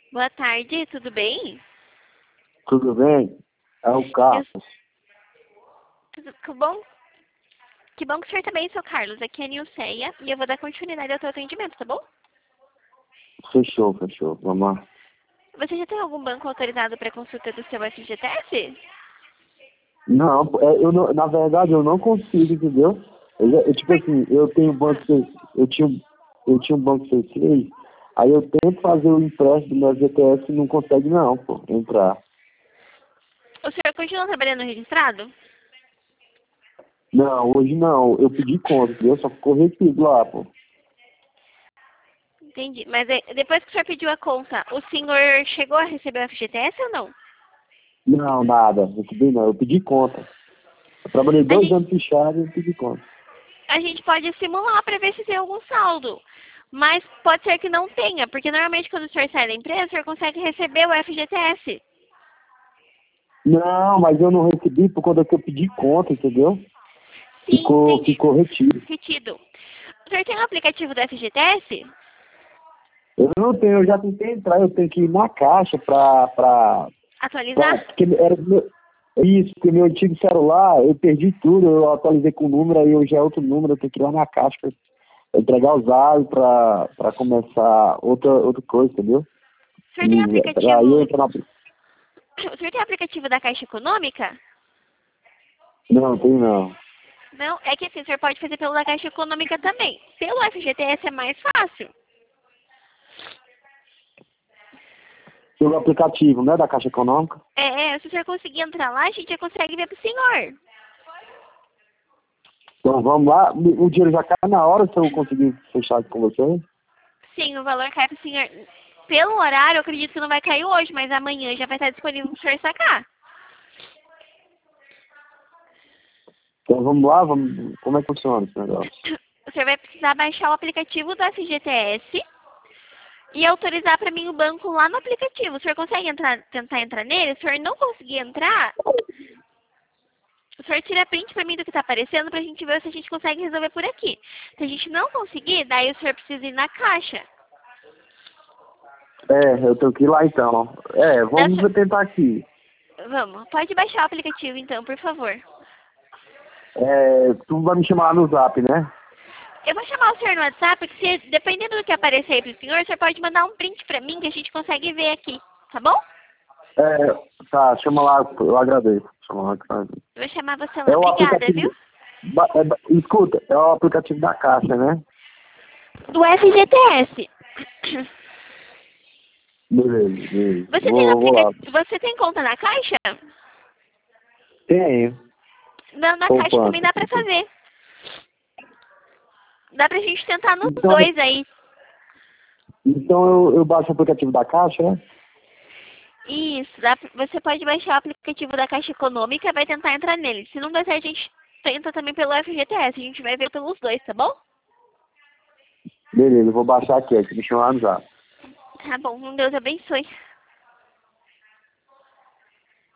Boa tarde, tudo bem? Tudo bem? É o Eu, Carlos. que bom? Que bom que o senhor tá bem, seu Carlos. Aqui é a Nilceia e eu vou dar continuidade ao seu atendimento, tá bom? Fechou, fechou. Vamos lá. Você já tem algum banco autorizado para consulta do seu FGTS? Não, na verdade eu não consigo, entendeu? Tipo Por... assim, eu tenho banco, eu tinha um banco C6, aí eu tento fazer o empréstimo do meu GTS e não consegue não, pô, entrar. O senhor continua trabalhando registrado? Não, hoje não, eu pedi conta, entendeu? Só ficou retido lá, pô. Entendi. Mas depois que o senhor pediu a conta, o senhor chegou a receber o FGTS ou não? Não, nada, recebi não, eu pedi conta. Eu trabalhei A 2 anos gente, fechado e eu pedi conta. a gente pode simular para ver se tem algum saldo. Mas pode ser que não tenha, porque normalmente quando o senhor sai da empresa, o senhor consegue receber o FGTS. Não, mas eu não recebi por conta que eu pedi conta, entendeu? Sim, entendi. Ficou retido. Retido. O senhor tem o aplicativo do FGTS? Eu não tenho, eu já tentei entrar, eu tenho que ir na caixa Atualizar? porque isso, porque meu antigo celular, eu perdi tudo, eu atualizei com o número, aí hoje é outro número, eu tenho que ir lá na caixa pra entregar os dados pra começar outra coisa, entendeu? O senhor tem Aí eu aplicativo. entro na. O senhor tem aplicativo da Caixa Econômica? Não, tem não. Não, é que assim, o senhor pode fazer pelo da Caixa Econômica também. Pelo FGTS é mais fácil. Pelo aplicativo, né, da Caixa Econômica. Se o senhor conseguir entrar lá, a gente já consegue ver pro senhor. Então vamos lá, o dinheiro já cai na hora se eu conseguir fechar com você. Sim, o valor cai pro senhor. Pelo horário, eu acredito que não vai cair hoje, mas amanhã já vai estar disponível pro senhor sacar. Então vamos lá, como é que funciona esse negócio? O senhor vai precisar baixar o aplicativo do FGTS e autorizar para mim o banco lá no aplicativo. O senhor consegue tentar entrar nele? Se o senhor não conseguir entrar, o senhor tira print para mim do que está aparecendo para a gente ver se a gente consegue resolver por aqui. Se a gente não conseguir, daí o senhor precisa ir na caixa. Eu tenho que ir lá então. Vamos tentar aqui. Vamos, pode baixar o aplicativo então, por favor. Tu vai me chamar no zap, né? Eu vou chamar o senhor no WhatsApp, que se, dependendo do que aparecer aí pro senhor, o senhor pode mandar um print para mim que a gente consegue ver aqui, tá bom? Tá, chama lá, eu agradeço. Chama lá, que faz. Eu vou chamar você lá. É o Obrigada, viu? aplicativo. Escuta, é o aplicativo da Caixa, né? Do FGTS. Beleza, beleza. Você tem, Vou lá. você tem conta na Caixa? Tenho. Não, na Caixa também Poupança. dá pra fazer. Dá pra gente tentar nos Então, dois aí. então eu baixo o aplicativo da Caixa, né? Isso, você pode baixar o aplicativo da Caixa Econômica e vai tentar entrar nele. Se não der certo, a gente tenta também pelo FGTS. A gente vai ver pelos dois, tá bom? Beleza, eu vou baixar aqui, me chamar no zap. Tá bom, Deus abençoe.